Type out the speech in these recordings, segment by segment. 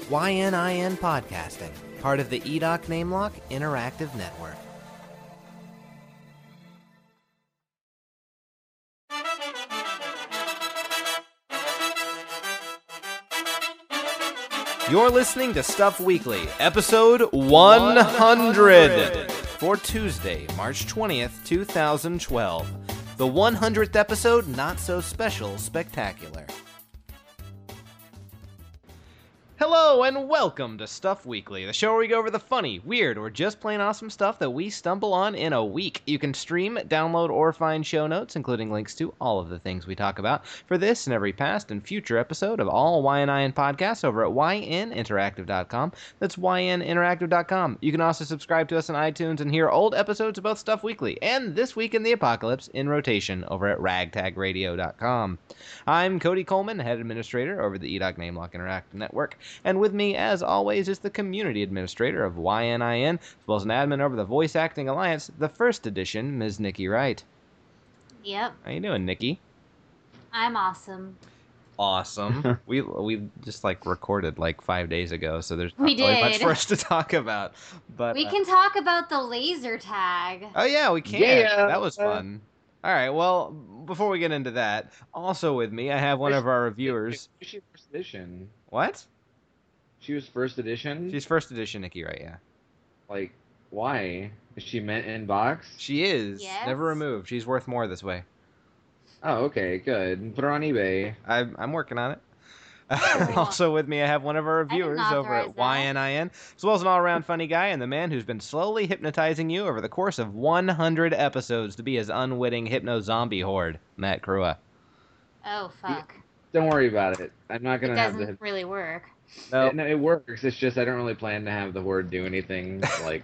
YNIN Podcasting, part of the EDOC NameLock Interactive Network. You're listening to Stuff Weekly, episode 100 for Tuesday, March 20th, 2012. The 100th episode, not so special, spectacular. Hello and welcome to Stuff Weekly, the show where we go over the funny, weird, or just plain awesome stuff that we stumble on in a week. You can stream, download, or find show notes, including links to all of the things we talk about for this and every past and future episode of all YNIN podcasts over at yninteractive.com. That's yninteractive.com. You can also subscribe to us on iTunes and hear old episodes of both Stuff Weekly and This Week in the Apocalypse in rotation over at ragtagradio.com. I'm Cody Coleman, head administrator over the EDOC NameLock Interactive Network. And with me, as always, is the community administrator of YNIN, as well as an admin over the Voice Acting Alliance, the first edition, Ms. Nikki Wright. Yep. How you doing, Nikki? I'm awesome. Awesome. we just recorded 5 days ago, so there's not We really much did. for us to talk about. But We can talk about the laser tag. Oh yeah, we can. Yeah. That was fun. All right. Well, before we get into that, also with me, I have one of our reviewers. She was first edition. What? She was first edition? She's first edition, Nikki, right? Yeah. Why? Is she meant in box? She is. Yes. Never removed. She's worth more this way. Oh, okay, good. Put her on eBay. I'm working on it. Also with me, I have one of our reviewers over at YNIN, as well as an all-around funny guy and the man who's been slowly hypnotizing you over the course of 100 episodes to be his unwitting hypno-zombie horde, Matt Crua. Oh, fuck. Don't worry about it. I'm not It gonna have doesn't really work. No, No, it works. It's just I don't really plan to have the horde do anything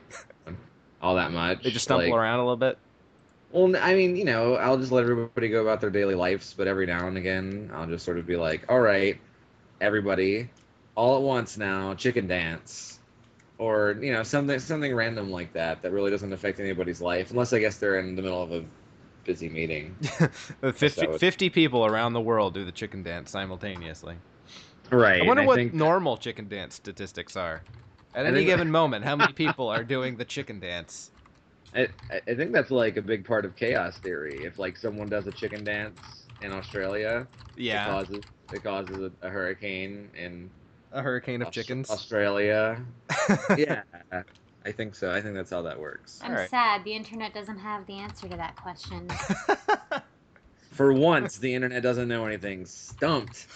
all that much. they just stumble around a little bit. Well, I mean, I'll just let everybody go about their daily lives, but every now and again, I'll just sort of be like, all right, everybody, all at once now, chicken dance. Or, something random like that really doesn't affect anybody's life, unless I guess they're in the middle of a busy meeting. 50 people around the world do the chicken dance simultaneously. Right. I wonder what normal chicken dance statistics are. At any given moment, how many people are doing the chicken dance? I think that's a big part of chaos theory. If someone does a chicken dance in Australia, Yeah, it causes a hurricane in a hurricane of chickens. Australia. Yeah, I think so. I think that's how that works. I'm Alright. sad. The internet doesn't have the answer to that question. For once, the internet doesn't know anything. Stumped.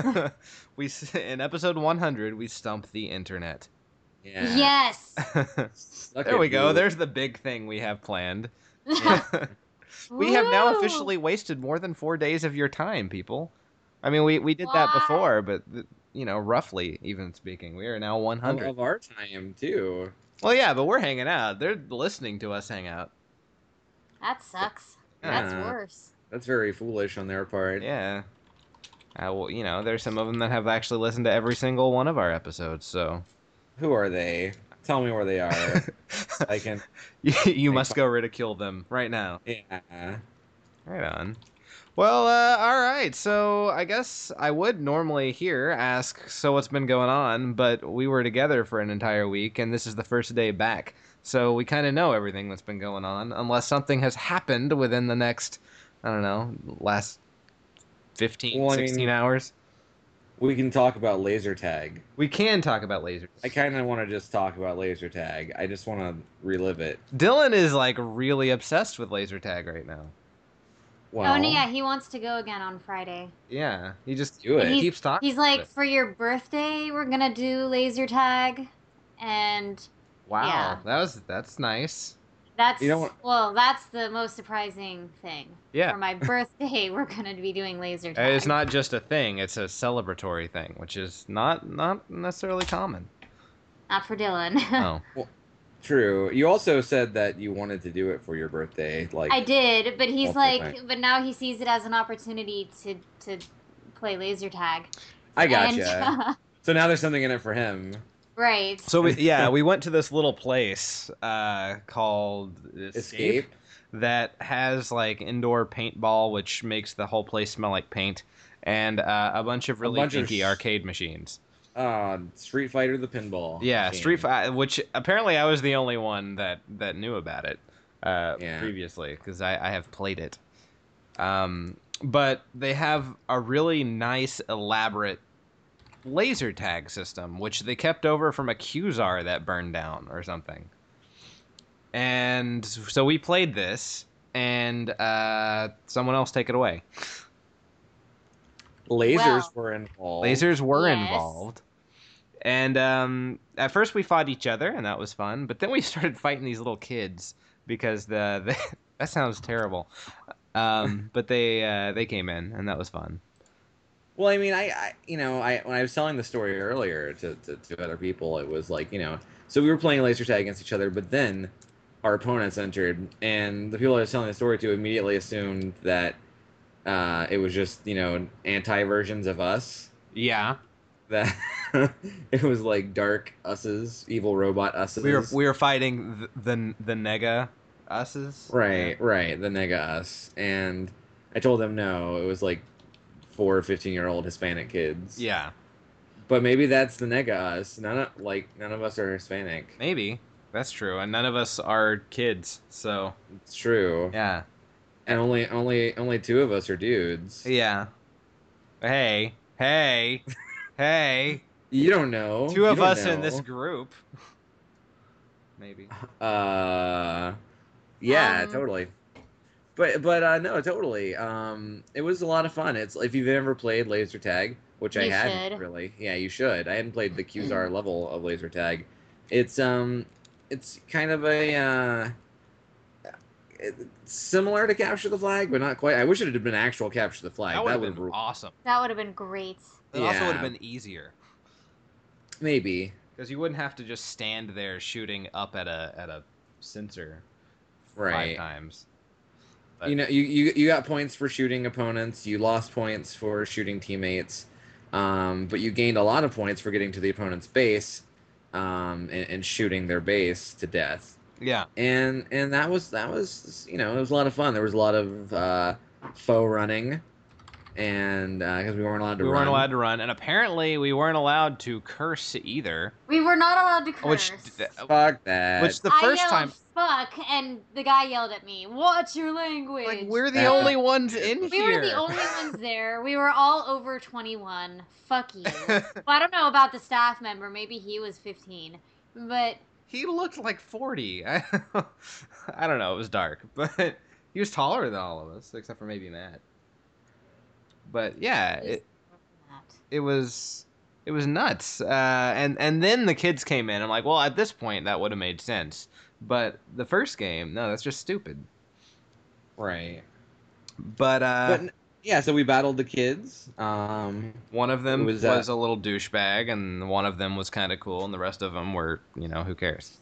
In episode 100, we stumped the internet. Yeah. Yes! Suck There it, we go. dude. There's the big thing we have planned. We have now Woo! officially wasted more than 4 days of your time, people. I mean, we did that What? before, but roughly, even speaking, we are now 100. Of our time too. Well, yeah, but we're hanging out. They're listening to us hang out. That sucks. Yeah. That's worse. That's very foolish on their part. Yeah. Well, there's some of them that have actually listened to every single one of our episodes, so. Who are they? Tell me where they are. I can. You must go ridicule them right now. Yeah. Right on. Well, all right. So I guess I would normally here ask, so what's been going on? But we were together for an entire week, and this is the first day back. So we kind of know everything that's been going on, unless something has happened within the next, I don't know, last 15, 16 hours. We can talk about laser tag. We can talk about lasers. I kind of want to just talk about laser tag. I just want to relive it. Dylan is really obsessed with laser tag right now. Well, Oh, no, yeah, he wants to go again on Friday. Yeah, he just Do it. And keeps talking. He's about like, it. for your birthday, we're gonna do laser tag. And Wow, yeah. that's nice. that's, You know what- well, that's the most surprising thing. Yeah. For my birthday, we're gonna be doing laser tag. It's not just a thing; it's a celebratory thing, which is not necessarily common. Not for Dylan. Oh, true. You also said that you wanted to do it for your birthday. I did, but he's multiple like, times. but now he sees it as an opportunity to play laser tag. I gotcha. And, So now there's something in it for him. right. so we went to this little place called Escape. that has indoor paintball, which makes the whole place smell like paint, and a bunch of really bunch of kinky arcade machines. Street Fighter the pinball. Yeah, game. Street Fighter, which apparently I was the only one that knew about it Yeah. previously because I have played it. But they have a really nice, elaborate laser tag system, which they kept over from a Qzar that burned down or something. And so we played this, and someone else take it away. Lasers Well, were involved. Lasers were Yes. involved. And at first we fought each other, and that was fun. But then we started fighting these little kids because the that sounds terrible. But they came in, and that was fun. Well, I mean, I when I was telling the story earlier to other people, it was like, so we were playing laser tag against each other, but then our opponents entered, and the people I was telling the story to immediately assumed that it was just, anti versions of us. Yeah, That it was like dark us's, evil robot us's. we were fighting the nega us's. Right, the nega us. And I told them no, it was like 4 15-year-old Hispanic kids. Yeah, But maybe that's the nega us. None of us are Hispanic. maybe that's true, and none of us are kids. So It's true. yeah, And only 2 of us are dudes. yeah. Hey, hey, hey. You don't know. 2 You of don't us in know. this group. Maybe. Yeah, Um, totally. But no, totally. It was a lot of fun. It's if you've ever played laser tag, which I You hadn't should. really. Yeah, you should. I hadn't played the Qzar level of laser tag. It's kind of it's similar to Capture the Flag, but not quite. I wish it had been actual Capture the Flag. That would have would've been awesome. That would have been great. It also would Yeah. have been easier maybe. because you wouldn't have to just stand there shooting up at a sensor 5 Right. times. You got points for shooting opponents. You lost points for shooting teammates, but you gained a lot of points for getting to the opponent's base, and shooting their base to death. Yeah. And that was it was a lot of fun. There was a lot of faux running, and because we weren't allowed to We run. weren't allowed to run, and apparently we weren't allowed to curse either. We were not allowed to curse. Fuck that. Which the I first yelled time, fuck, and the guy yelled at me. What's your language? like, we're the That- only ones in We here. were the only ones there. We were all over 21. Fuck you. Well, I don't know about the staff member. Maybe he was 15. But He looked like 40. I don't know. It was dark, but he was taller than all of us, except for maybe Matt. But yeah, it was nuts. And then the kids came in. I'm like, well, at this point, that would have made sense. But the first game, no, that's just stupid. right. But Yeah, so we battled the kids. one of them was, was a little douchebag, and one of them was kind of cool, and the rest of them were, who cares?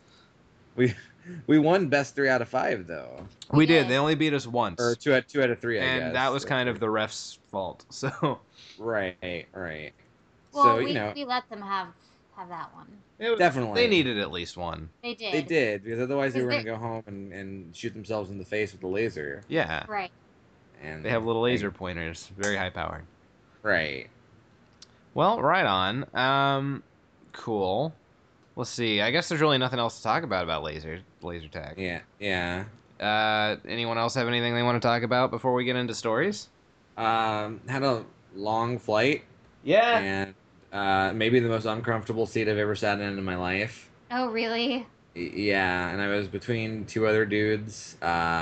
We won best 3 out of 5 though, We did. did. They only beat us once. or 2 out of 3. I guess. And that was kind of the ref's fault. So right. well, So we let them have that one. definitely they needed at least one. They did. They did, because otherwise they were Because going to go home and shoot themselves in the face with a laser. Yeah, Right. And they have little laser pointers, very high powered. Right. Well, right on. Cool. Let's see. I guess there's really nothing else to talk about laser tag. Yeah. Anyone else have anything they want to talk about before we get into stories? Had a long flight, Yeah. and maybe the most uncomfortable seat I've ever sat in my life. Oh, really? Yeah, and I was between 2 other dudes,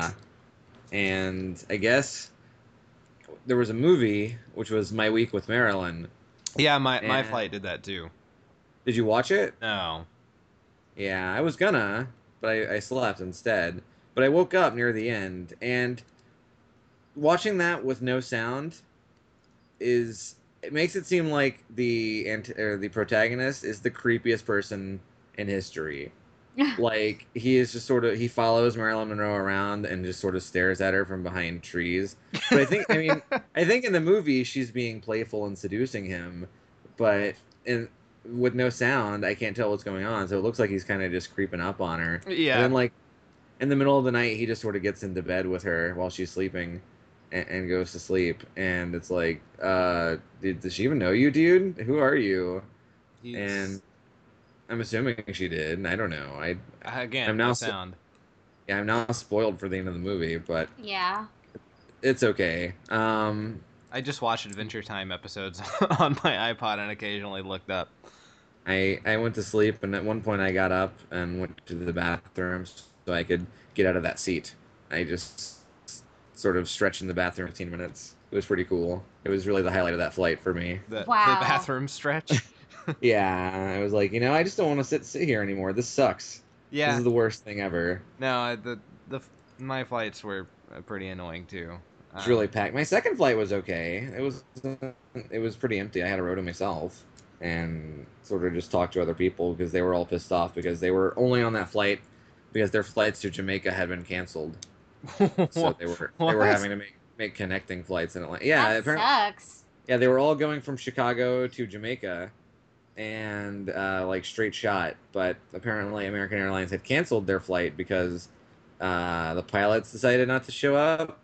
and I guess there was a movie, which was My Week with Marilyn. Yeah, my Yeah. flight did that too. Did you watch it? No. Yeah, I was gonna, but I slept instead. But I woke up near the end, and watching that with no sound it makes it seem like the protagonist is the creepiest person in history. Like, he follows Marilyn Monroe around and just sort of stares at her from behind trees. But I think in the movie she's being playful and seducing him, but with no sound, I can't tell what's going on. So it looks like he's kind of just creeping up on her. Yeah. And then, like, in the middle of the night, he just sort of gets into bed with her while she's sleeping and goes to sleep. And it's like, does she even know you, dude? Who are you? and I'm assuming she did. I don't know. Again, I'm no now sound. Yeah, I'm now spoiled for the end of the movie, but Yeah. it's okay. I just watched Adventure Time episodes on my iPod and occasionally looked up. I went to sleep, and at one point I got up and went to the bathroom so I could get out of that seat. I just sort of stretched in the bathroom 15 minutes. It was pretty cool. It was really the highlight of that flight for me. The Wow. bathroom stretch. Yeah, I was like, I just don't want to sit here anymore. This sucks. This Yeah. is the worst thing ever. No, my flights were pretty annoying too. It's really packed. My second flight was okay. It was pretty empty. I had a row to myself and sort of just talked to other people because they were all pissed off because they were only on that flight because their flights to Jamaica had been canceled. So they were having to make connecting flights in Atlanta. Yeah, That apparently. sucks. Yeah, they were all going from Chicago to Jamaica and like straight shot, but apparently American Airlines had canceled their flight because the pilots decided not to show up,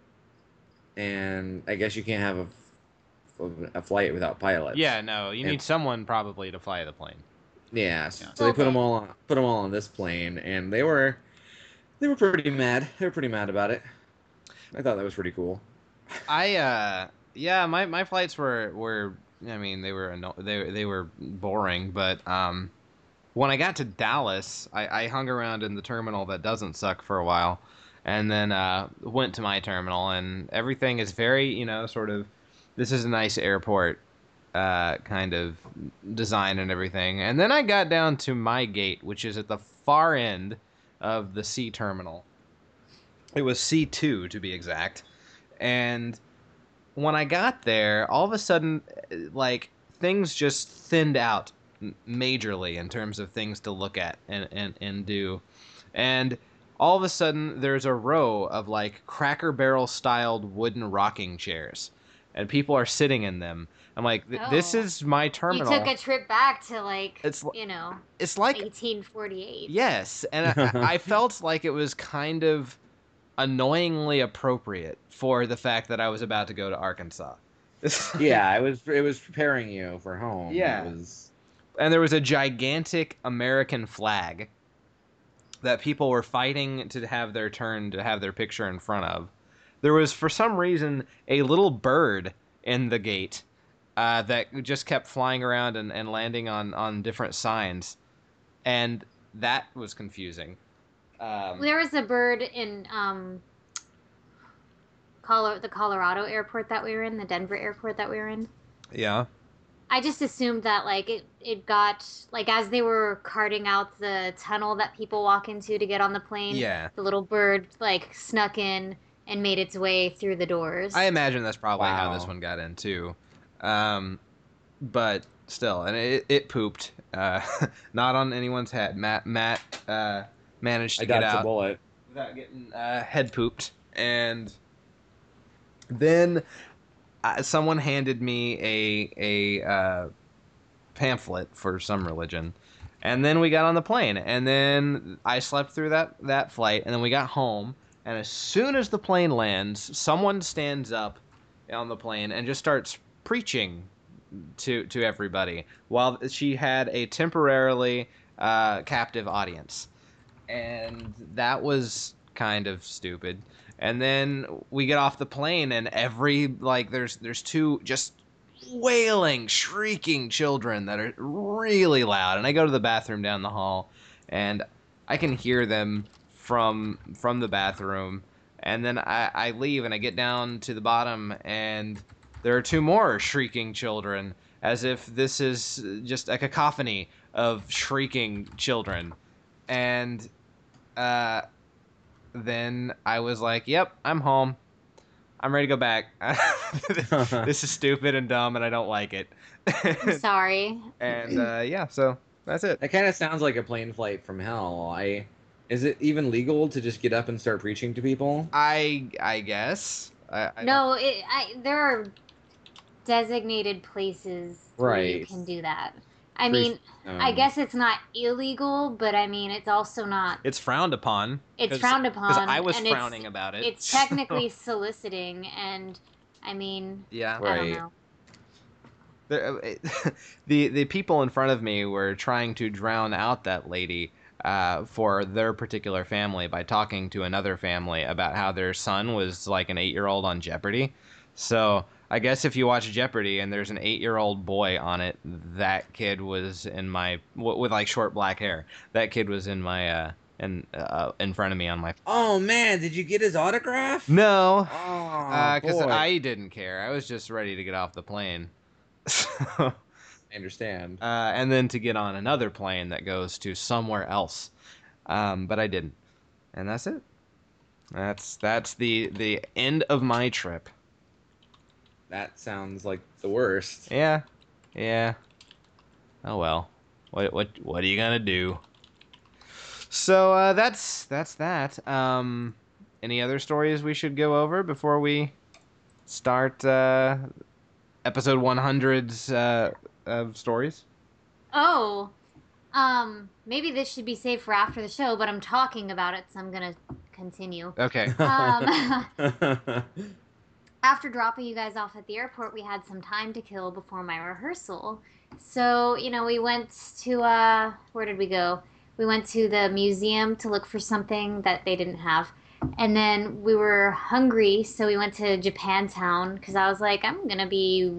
and I guess you can't have a flight without pilots. Yeah, no, you need someone probably to fly the plane. Yeah, so they put them all on this plane, and they were pretty mad. They were pretty mad about it. I thought that was pretty cool. Yeah, my flights were I mean, they were boring, but when I got to Dallas, I hung around in the terminal that doesn't suck for a while, and then went to my terminal, and everything is very, sort of, this is a nice airport kind of design and everything. And then I got down to my gate, which is at the far end of the C terminal. It was C2 to be exact. And when I got there, all of a sudden, like, things just thinned out majorly in terms of things to look at and do. And all of a sudden, there's a row of, like, Cracker Barrel styled wooden rocking chairs, and people are sitting in them. I'm like, this is my terminal. You took a trip back to, like, it's like 1848. Yes, and I felt like it was kind of annoyingly appropriate for the fact that I was about to go to Arkansas. Yeah, it was preparing you for home. Yeah. And there was a gigantic American flag that people were fighting to have their turn to have their picture in front of. There was, for some reason, a little bird in the gate that just kept flying around and landing on different signs. And that was confusing. There was a bird in the Colorado airport that we were in, the Denver airport that we were in. Yeah. I just assumed that, like, it got, like, as they were carting out the tunnel that people walk into to get on the plane, the little bird, like, snuck in and made its way through the doors. I imagine that's probably how this one got in, too. But still, and it pooped. Not on anyone's head. Matt managed to get out. I dodged a bullet without getting head pooped. And then someone handed me a pamphlet for some religion, and then we got on the plane, and then I slept through that flight, and then we got home, and as soon as the plane lands, someone stands up on the plane and just starts preaching to everybody while she had a temporarily captive audience, and that was kind of stupid. And then we get off the plane, and there's two just wailing, shrieking children that are really loud. And I go to the bathroom down the hall, and I can hear them from the bathroom. And then I leave, and I get down to the bottom, and there are two more shrieking children, as if this is just a cacophony of shrieking children. And then I was like, yep, I'm home. I'm ready to go back. This is stupid and dumb, and I don't like it. I'm sorry. And so that's it. That kind of sounds like a plane flight from hell. Is it even legal to just get up and start preaching to people? I guess. No, there are designated places where you can do that. I mean, I guess it's not illegal, but I mean, it's also not... It's frowned upon. It's frowned upon. Because I was frowning about it. It's technically soliciting, and I mean... Yeah. I don't know. The people in front of me were trying to drown out that lady for their particular family by talking to another family about how their son was like an 8-year-old on Jeopardy. So I guess if you watch Jeopardy and there's an 8-year-old boy on it, that kid was in my with like short black hair. That kid was in my in front of me on my. Oh man, did you get his autograph? No, Oh because boy. I didn't care. I was just ready to get off the plane. I understand. And then to get on another plane that goes to somewhere else. But I didn't. And that's it. That's the end of my trip. That sounds like the worst. Yeah. Oh well. What are you gonna do? So that's that. Any other stories we should go over before we start episode 100's of stories? Oh, maybe this should be saved for after the show, but I'm talking about it, so I'm gonna continue. Okay. After dropping you guys off at the airport, we had some time to kill before my rehearsal. So, we went to, where did we go? We went to the museum to look for something that they didn't have. And then we were hungry, so we went to Japantown, because I was like, I'm going to be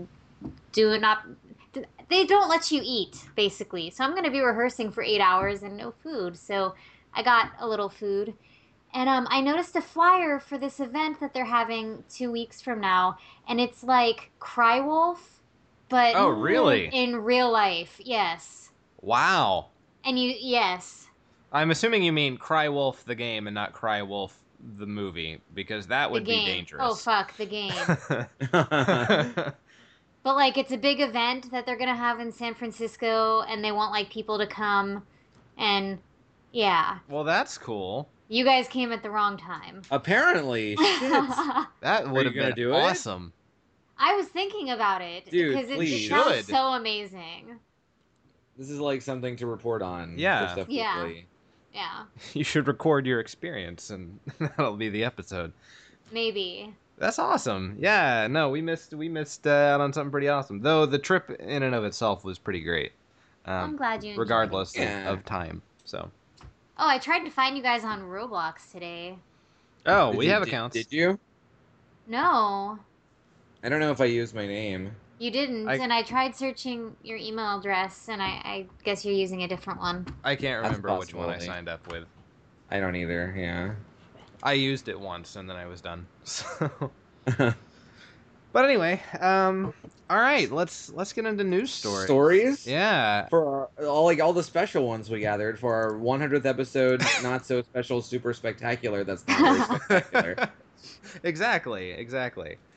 they don't let you eat, basically. So I'm going to be rehearsing for 8 hours and no food. So I got a little food. And I noticed a flyer for this event that they're having 2 weeks from now. And it's like Crywolf, but oh, really? In real life, yes. Wow. And yes. I'm assuming you mean Crywolf the game and not Crywolf the movie, because that would be dangerous. Oh, fuck, the game. But, like, it's a big event that they're going to have in San Francisco, and they want, like, people to come. And, yeah. Well, that's cool. You guys came at the wrong time. Apparently. Shit. That would have been awesome. I was thinking about it. Dude, because please. It sounds so amazing. This is like something to report on. Yeah. Yeah. You should record your experience, and that'll be the episode. Maybe. That's awesome. Yeah, no, we missed out on something pretty awesome. Though the trip in and of itself was pretty great. I'm glad you enjoyed regardless it. of time. So. Oh, I tried to find you guys on Roblox today. Oh, we have accounts. Did you? No. I don't know if I used my name. You didn't, and I tried searching your email address, and I guess you're using a different one. I can't remember which one I signed up with. I don't either, yeah. I used it once, and then I was done. So. But anyway, all right, let's get into news stories. Stories? Yeah. For all the special ones we gathered for our 100th episode, not so special, super spectacular. That's not very spectacular. Exactly.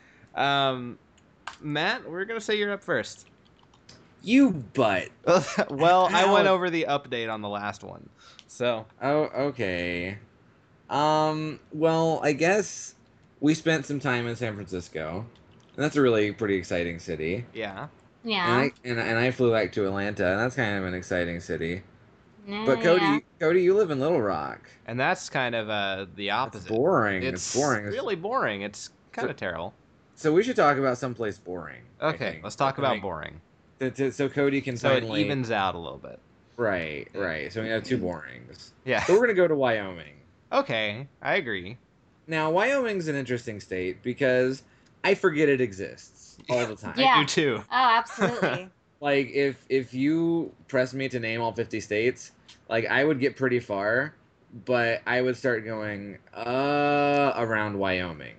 Matt, we're gonna say you're up first. You butt. Well, I went over the update on the last one, so. Oh, okay. Well, I guess we spent some time in San Francisco. And that's a really pretty exciting city. Yeah. Yeah. And I flew back to Atlanta, and that's kind of an exciting city. Yeah, But Cody, you live in Little Rock. And that's kind of the opposite. It's boring. It's boring. Really boring. It's kind of terrible. So we should talk about someplace boring. Okay, let's talk about boring. So Cody can finally... it evens out a little bit. Right. So we have two borings. Yeah. So we're going to go to Wyoming. Okay, I agree. Now, Wyoming's an interesting state because I forget it exists all the time. Yeah. I do too. Oh, absolutely. Like, if you press me to name all 50 states, like, I would get pretty far, but I would start going, around Wyoming.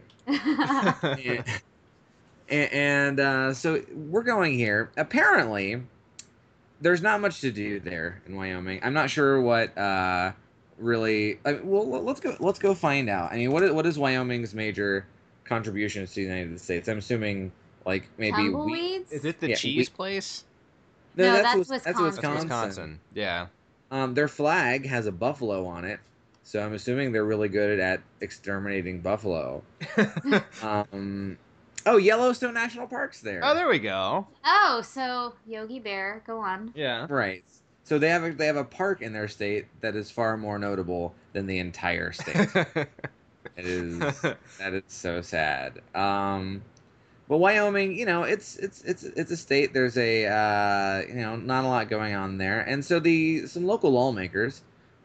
and so we're going here. Apparently, there's not much to do there in Wyoming. I'm not sure what really. Let's go find out. I mean, what is Wyoming's major contributions to the United States? I'm assuming like maybe Tumbleweeds? Is it the cheese place? No, that's Wisconsin. That's Wisconsin. Yeah. Their flag has a buffalo on it, so I'm assuming they're really good at exterminating buffalo. Yellowstone National Park's there. Oh, there we go. Oh, so Yogi Bear, go on. Yeah. Right. So they have a park in their state that is far more notable than the entire state. That is so sad. But Wyoming, it's a state. There's a not a lot going on there, and so some local lawmakers,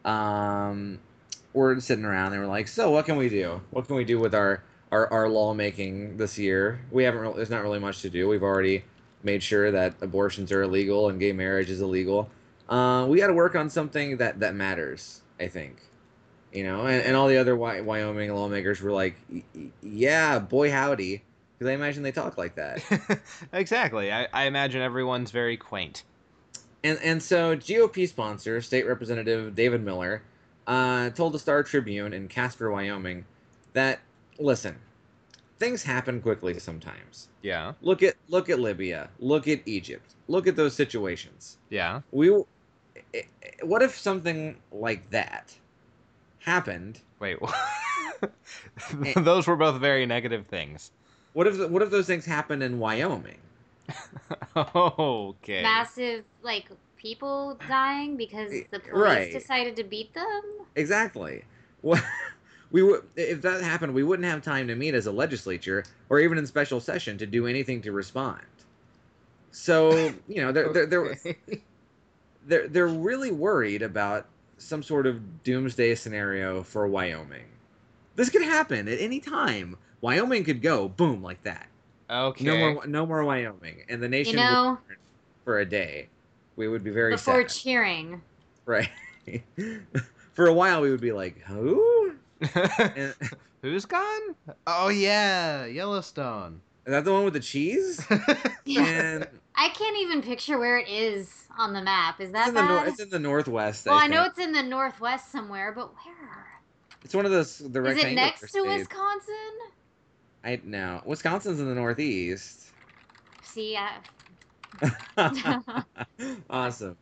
were sitting around. They were like, "So what can we do? What can we do with our lawmaking this year? There's not really much to do. We've already made sure that abortions are illegal and gay marriage is illegal. We got to work on something that matters, I think." And all the other Wyoming lawmakers were like, "Yeah, boy howdy." Because I imagine they talk like that. Exactly. I imagine everyone's very quaint. And so GOP sponsor, State Representative David Miller, told the Star Tribune in Casper, Wyoming, that, listen, things happen quickly sometimes. Yeah. Look at Libya. Look at Egypt. Look at those situations. Yeah. What if something like that happened? Wait. Those were both very negative things. What if those things happened in Wyoming? Okay. Massive, people dying because the police decided to beat them? Exactly. If that happened, we wouldn't have time to meet as a legislature or even in special session to do anything to respond. So, they're really worried about some sort of doomsday scenario for Wyoming. This could happen at any time. Wyoming could go boom like that. Okay. No more Wyoming, and the nation would for a day. We would be very before sad. Cheering. Right. For a while, we would be like, who? Who's gone? Oh yeah, Yellowstone. Is that the one with the cheese? Yeah. And I can't even picture where it is on the map. Is that bad? It's in the northwest. Well, I know it's in the northwest somewhere, but where? It's one of those. The Is it next to states. Wisconsin? No. Wisconsin's in the northeast. See, Awesome.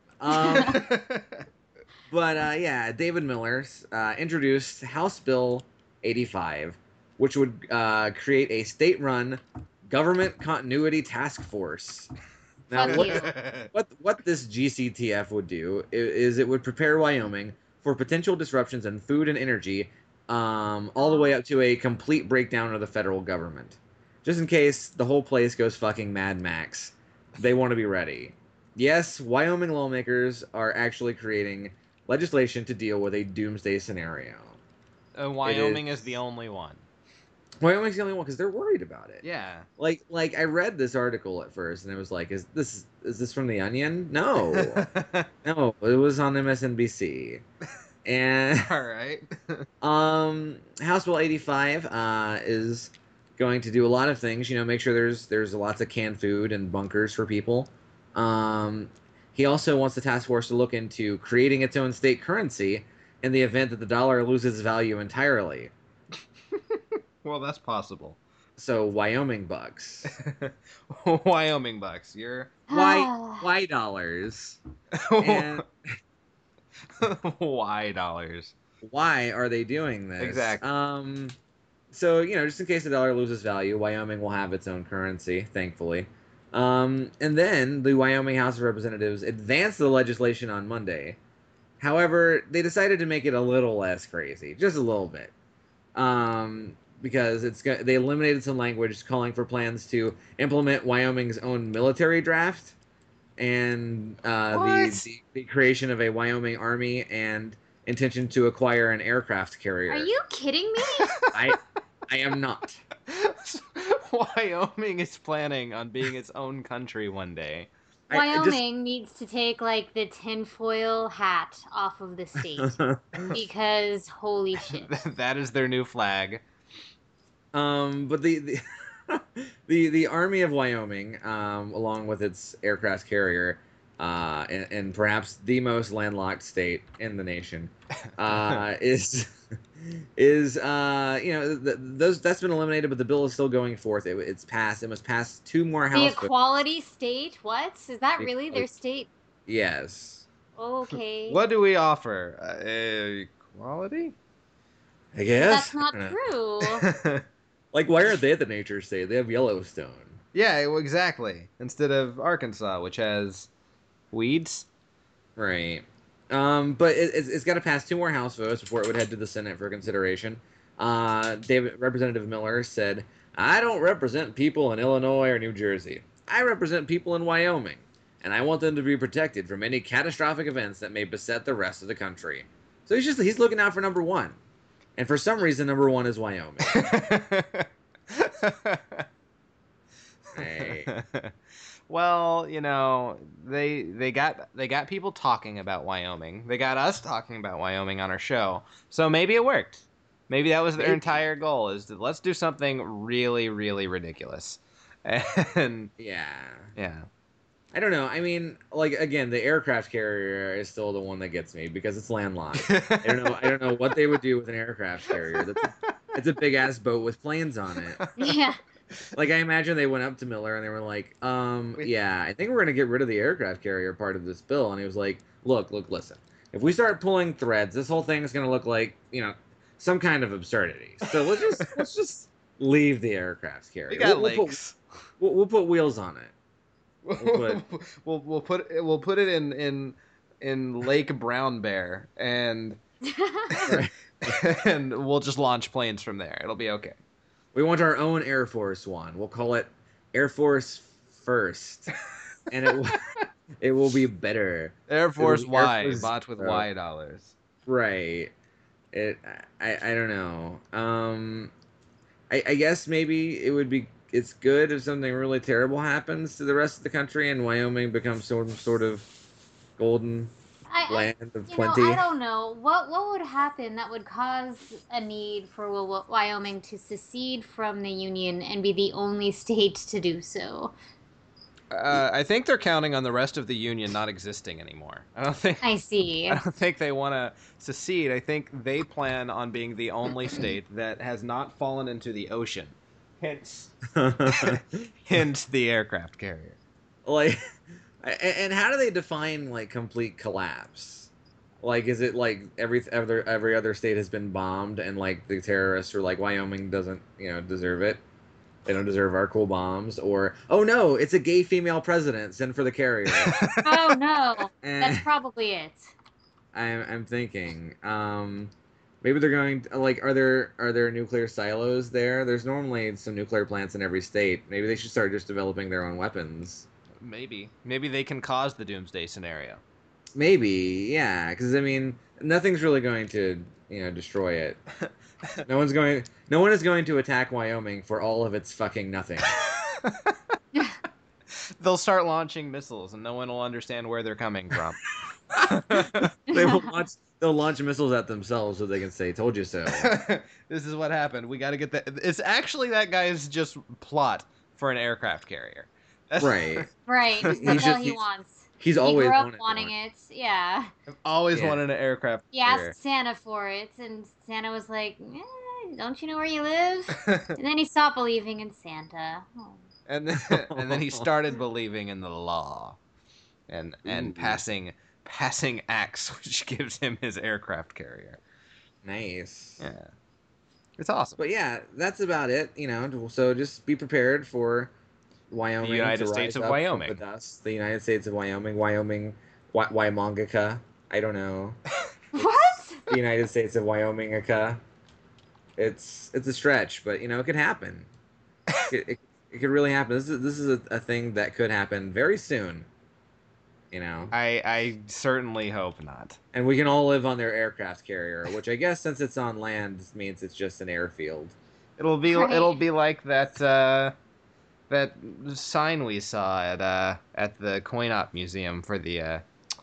But David Miller introduced House Bill 85, which would create a state-run government continuity task force. Now, what this GCTF would do is it would prepare Wyoming for potential disruptions in food and energy, all the way up to a complete breakdown of the federal government. Just in case the whole place goes fucking Mad Max, they want to be ready. Yes, Wyoming lawmakers are actually creating legislation to deal with a doomsday scenario. Wyoming is the only one. Wyoming's the only one because they're worried about it. Yeah. Like I read this article at first and it was like, is this from The Onion? No. No, it was on MSNBC. And all right. House Bill 85 is going to do a lot of things, make sure there's lots of canned food and bunkers for people. He also wants the task force to look into creating its own state currency in the event that the dollar loses value entirely. Well, that's possible. So Wyoming bucks. Wyoming bucks. You're Y dollars. And Y dollars. Why are they doing this? Exactly. So just in case the dollar loses value, Wyoming will have its own currency, thankfully. And then the Wyoming House of Representatives advanced the legislation on Monday. However, they decided to make it a little less crazy, just a little bit. Because they eliminated some language calling for plans to implement Wyoming's own military draft and the creation of a Wyoming Army and intention to acquire an aircraft carrier. Are you kidding me? I am not. Wyoming is planning on being its own country one day. Wyoming needs to take the tinfoil hat off of the state because holy shit. That is their new flag. But the Army of Wyoming, along with its aircraft carrier, and perhaps the most landlocked state in the nation, is that's been eliminated, but the bill is still going forth. It's passed. It must pass 2 more House. The equality state? What is that? Really their state? Yes. Okay. What do we offer? Equality? I guess. That's not true. Why aren't they at the nature state? They have Yellowstone. Yeah, well, exactly. Instead of Arkansas, which has weeds. Right. But it's got to pass 2 more House votes before it would head to the Senate for consideration. Representative Miller said, "I don't represent people in Illinois or New Jersey. I represent people in Wyoming, and I want them to be protected from any catastrophic events that may beset the rest of the country." So he's looking out for number one, and for some reason, number one is Wyoming. Hey. Well, they got people talking about Wyoming. They got us talking about Wyoming on our show. So maybe it worked. Maybe that was their entire goal, is to let's do something really, really ridiculous. And yeah. I don't know. I mean, like, again, the aircraft carrier is still the one that gets me because it's landlocked. I don't know what they would do with an aircraft carrier. It's a big ass boat with planes on it. Yeah. Like, I imagine they went up to Miller and they were like, yeah, I think we're going to get rid of the aircraft carrier part of this bill. And he was like, look, listen. If we start pulling threads, this whole thing is going to look like, some kind of absurdity. So let's just leave the aircraft carrier. We got lakes. We'll put wheels on it. We'll put it in Lake Brown Bear, and and we'll just launch planes from there. It'll be okay. We want our own Air Force One. We'll call it Air Force First, and it will be better. Air Force Y, bought with Y dollars. Right. I don't know. I guess maybe it's good if something really terrible happens to the rest of the country and Wyoming becomes sort of golden land of plenty. I don't know. What would happen that would cause a need for Wyoming to secede from the Union and be the only state to do so? I think they're counting on the rest of the Union not existing anymore. I see. I don't think they want to secede. I think they plan on being the only state that has not fallen into the ocean. Hence the aircraft carrier. Like, and how do they define like complete collapse? Like, is it like every other state has been bombed and like the terrorists are like Wyoming doesn't deserve it? They don't deserve our cool bombs, or oh no, it's a gay female president. Send for the carrier. Oh no, that's probably it. I'm thinking. Maybe they're going to, like, are there nuclear silos there? There's normally some nuclear plants in every state. Maybe they should start just developing their own weapons. Maybe they can cause the doomsday scenario. Maybe, yeah, because I mean, nothing's really going to destroy it. No one is going to attack Wyoming for all of its fucking nothing. They'll start launching missiles, and no one will understand where they're coming from. They'll launch missiles at themselves so they can say, "Told you so." This is what happened. We got to get that. It's actually that guy's just plot for an aircraft carrier. Right. Right. That's all he wants. He's always wanting it. Yeah. I've always wanted an aircraft carrier. He asked Santa for it, and Santa was like, "Don't you know where you live?" And then he stopped believing in Santa. Oh. And then he started believing in the law, and passing acts, which gives him his aircraft carrier. Nice. Yeah. It's awesome. But yeah, that's about it. So just be prepared for Wyoming. The United States of Wyoming. The dust. The United States of Wyoming. Wyomongika. I don't know. What? The United States of Wyomingika. It's a stretch, but it could happen. It could really happen. This is a thing that could happen very soon. I certainly hope not. And we can all live on their aircraft carrier, which I guess since it's on land means it's just an airfield. It'll be like that sign we saw at the Coin-Op Museum for the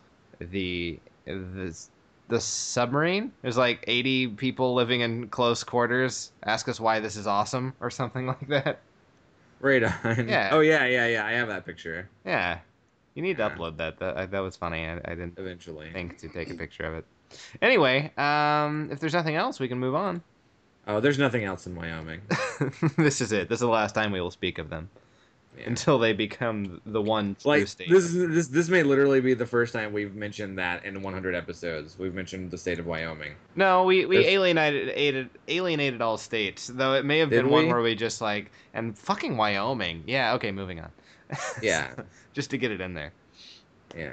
submarine. There's like 80 people living in close quarters. Ask us why this is awesome, or something like that. Right on. Yeah. Oh yeah. I have that picture. Yeah. You need to upload that. That was funny. I didn't eventually think to take a picture of it. Anyway, if there's nothing else, we can move on. Oh, there's nothing else in Wyoming. This is it. This is the last time we will speak of them. Yeah. Until they become the one true state. This may literally be the first time we've mentioned that in 100 episodes. We've mentioned the state of Wyoming. No, we alienated all states. Though it may have been one where we just like, and fucking Wyoming. Yeah, okay, moving on. Yeah. Just to get it in there. Yeah.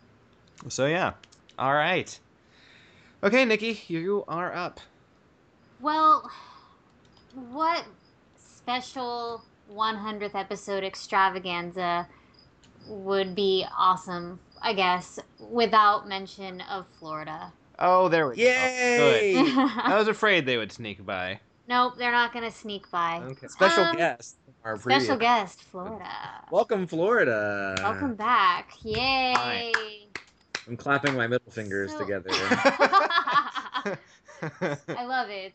So yeah. All right. Okay, Nikki, you are up. Well, what special 100th episode extravaganza would be awesome, I guess, without mention of Florida? Oh, there we go. Yay! Good. I was afraid they would sneak by. Nope, they're not gonna sneak by. Okay. Special guest. Special guest, Florida. Welcome, Florida. Welcome back. Yay! Hi. I'm clapping my middle fingers together. I love it.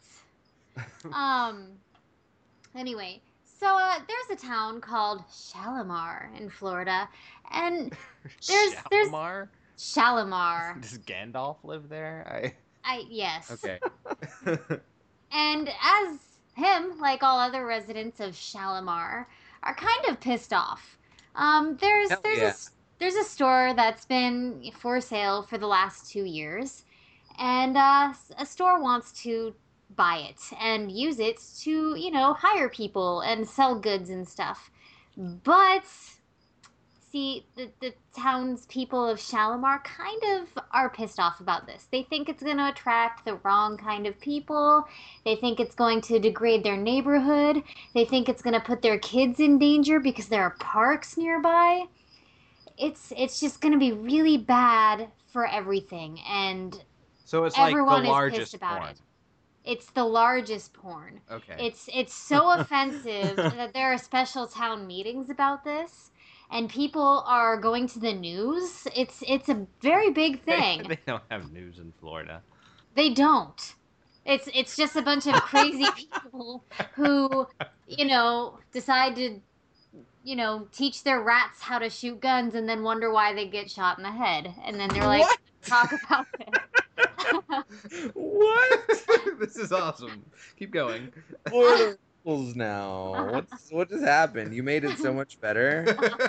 Anyway, so there's a town called Shalimar in Florida, and there's Shalimar. Does Gandalf live there? Yes. Okay. And as him, like all other residents of Shalimar, are kind of pissed off. There's a store that's been for sale for the last 2 years, and a store wants to buy it and use it to, hire people and sell goods and stuff. But see, the townspeople of Shalimar kind of are pissed off about this. They think it's going to attract the wrong kind of people. They think it's going to degrade their neighborhood. They think it's going to put their kids in danger because there are parks nearby. It's just going to be really bad for everything, and so it's everyone like the largest is pissed about porn. it. It's the largest porn. Okay. It's so offensive that there are special town meetings about this, and people are going to the news. It's a very big thing. They don't have news in Florida. They don't. It's just a bunch of crazy people who, decide to, teach their rats how to shoot guns and then wonder why they get shot in the head. And then they're like, What? talk about it. What? This is awesome. Keep going. Florida rules now. What just happened? You made it so much better.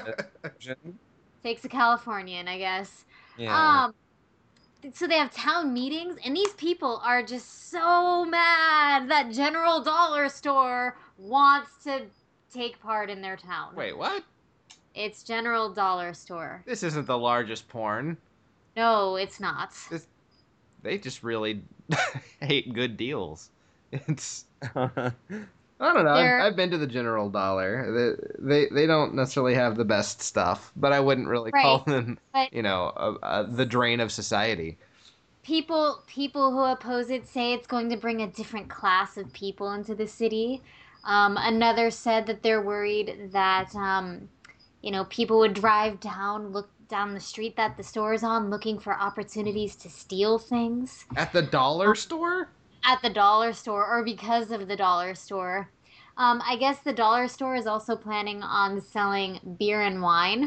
Takes a Californian, I guess. Yeah. So they have town meetings, and these people are just so mad that General Dollar Store wants to take part in their town. Wait, what? It's General Dollar Store. This isn't the largest porn. No, it's not. They just really hate good deals. It's I don't know. I've been to the General Dollar. They don't necessarily have the best stuff, but I wouldn't really call them, the drain of society. People who oppose it say it's going to bring a different class of people into the city. Another said that they're worried that, people would look down the street that the store is on, looking for opportunities to steal things. At the dollar store? At the dollar store, or because of the dollar store. I guess the dollar store is also planning on selling beer and wine.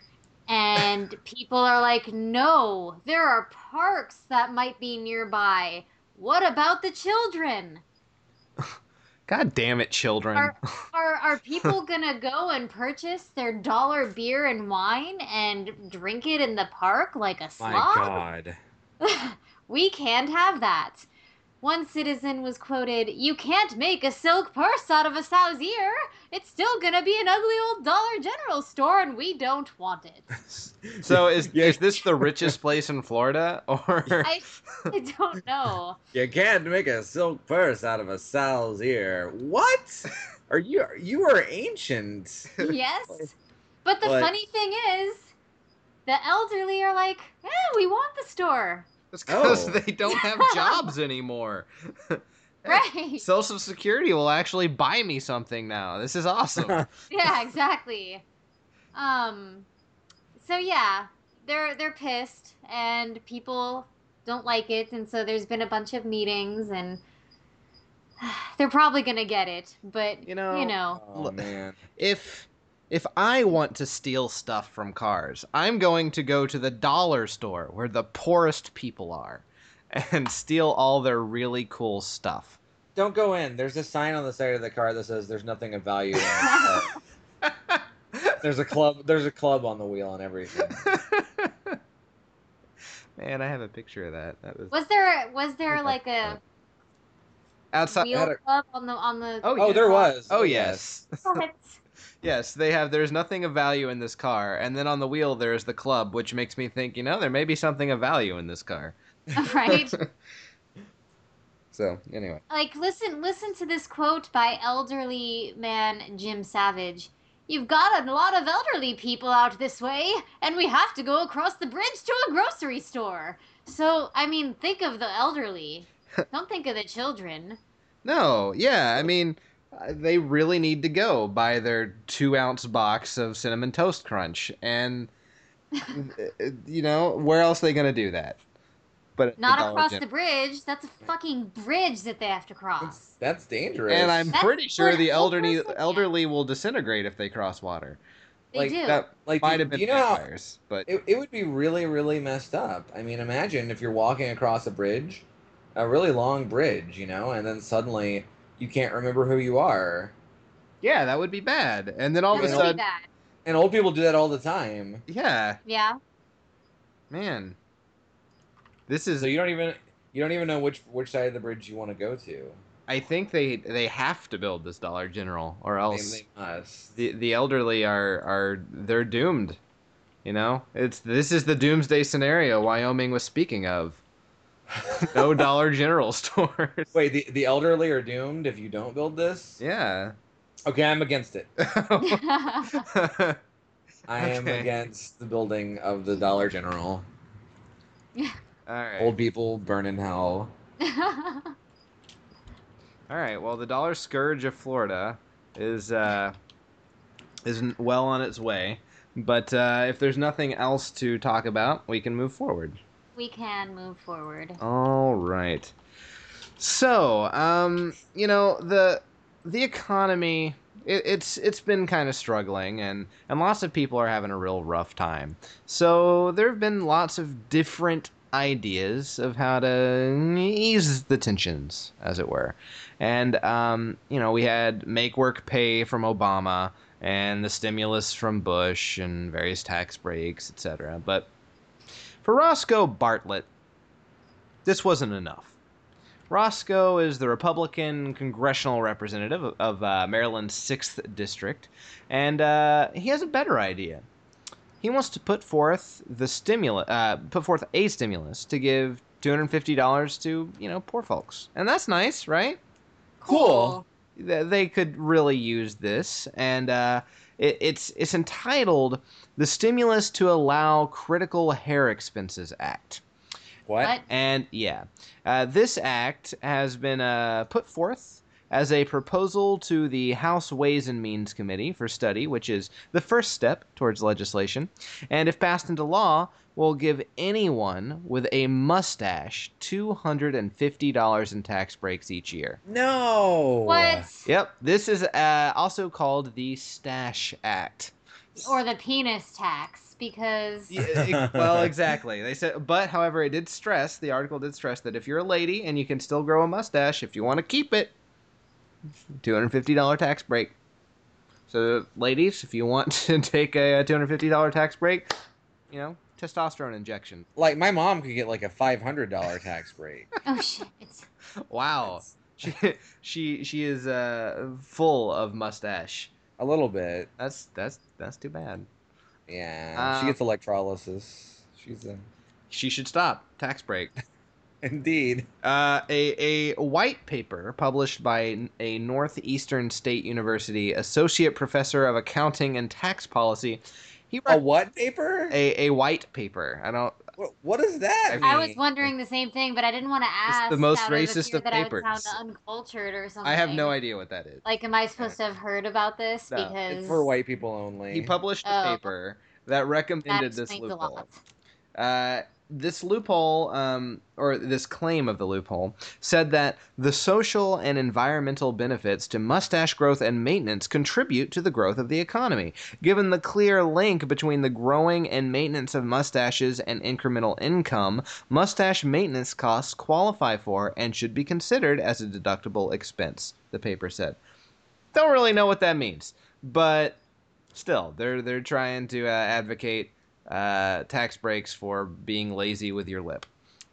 And people are like, no, there are parks that might be nearby. What about the children? God damn it, children. Are people gonna go and purchase their dollar beer and wine and drink it in the park like a slob? My God. We can't have that. One citizen was quoted, "You can't make a silk purse out of a sow's ear. It's still gonna be an ugly old Dollar General store, and we don't want it." So is this the richest place in Florida, or? I don't know. You can't make a silk purse out of a sow's ear. What? You are ancient. Yes, but the funny thing is, the elderly are like, we want the store. It's because they don't have jobs anymore. Right. Social Security will actually buy me something now. This is awesome. Yeah, exactly. So yeah, they're pissed, and people don't like it, and so there's been a bunch of meetings, and they're probably gonna get it, but Oh, man. If I want to steal stuff from cars, I'm going to go to the dollar store where the poorest people are and steal all their really cool stuff. Don't go in. There's a sign on the side of the car that says there's nothing of value in the car. There's a club on the wheel and everything. Man, I have a picture of that. Was there like a outside wheel club on the Oh, there was. Oh, yes. What? Yes, there's nothing of value in this car, and then on the wheel there's the club, which makes me think, there may be something of value in this car. Right. So anyway, Like, listen to this quote by elderly man Jim Savage. You've got a lot of elderly people out this way, and we have to go across the bridge to a grocery store. So, I mean, think of the elderly. Don't think of the children. No, yeah, I mean, they really need to go buy their 2-ounce box of Cinnamon Toast Crunch, and where else are they gonna do that? But at the Not Dollar across General. the bridge. That's a fucking bridge that they have to cross. that's dangerous. And I'm That's pretty sure what the whole person- elderly will disintegrate if they cross water. They like do. That like might have do been you know how vampires, but it would be really, really messed up. I mean, imagine if you're walking across a bridge, a really long bridge, and then suddenly you can't remember who you are. yeah, that would be bad. And then all of a That's really sudden, bad. And old people do that all the time. yeah, Yeah. man, this is. So you don't even know which side of the bridge you want to go to. I think they have to build this Dollar General, or else They must. the elderly they're doomed. This is the doomsday scenario Wyoming was speaking of. No Dollar General stores. Wait, the elderly are doomed if you don't build this? Yeah. Okay, I'm against it. I I am against the building of the Dollar General. All right. Old people burn in hell. All right. Well, the Dollar Scourge of Florida is well on its way. But if there's nothing else to talk about, we can move forward. We can move forward. All right. So, the economy, it's been kind of struggling, and lots of people are having a real rough time. So there have been lots of different ideas of how to ease the tensions, as it were. And we had Make Work Pay from Obama, and the stimulus from Bush, and various tax breaks, etc. But for Roscoe Bartlett, this wasn't enough. Roscoe is the Republican congressional representative of Maryland's 6th District, and he has a better idea. He wants to put forth a stimulus to give $250 to, poor folks. And that's nice, right? Cool. They could really use this, and it's entitled the Stimulus to Allow Critical Hair Expenses Act. What? And this act has been put forth as a proposal to the House Ways and Means Committee for study, which is the first step towards legislation, and if passed into law, will give anyone with a mustache $250 in tax breaks each year. No. What? Yep, this is also called the Stash Act. Or the penis tax, because Well, exactly. They said, but however, the article did stress that if you're a lady and you can still grow a mustache, if you want to keep it, $250 tax break. So, ladies, if you want to take a $250 tax break, testosterone injection. Like my mom could get like a $500 tax break. oh shit. Wow, she is full of mustache. A little bit. That's too bad. Yeah. She gets electrolysis. She should stop. Tax break. Indeed. A white paper published by a Northeastern State University associate professor of accounting and tax policy. A what paper? A white paper. I don't. What is that? I was wondering the same thing, but I didn't want to ask. It's the most out racist fear of that papers. I would sound uncultured or something. I have no idea what that is. Like, am I supposed to have heard about this? No, Because It's for white people only. He published a paper that recommended that this explains a loophole. lot. This loophole, or this claim of the loophole, said that the social and environmental benefits to mustache growth and maintenance contribute to the growth of the economy. Given the clear link between the growing and maintenance of mustaches and incremental income, mustache maintenance costs qualify for and should be considered as a deductible expense, the paper said. Don't really know what that means, but still, they're trying to advocate tax breaks for being lazy with your lip.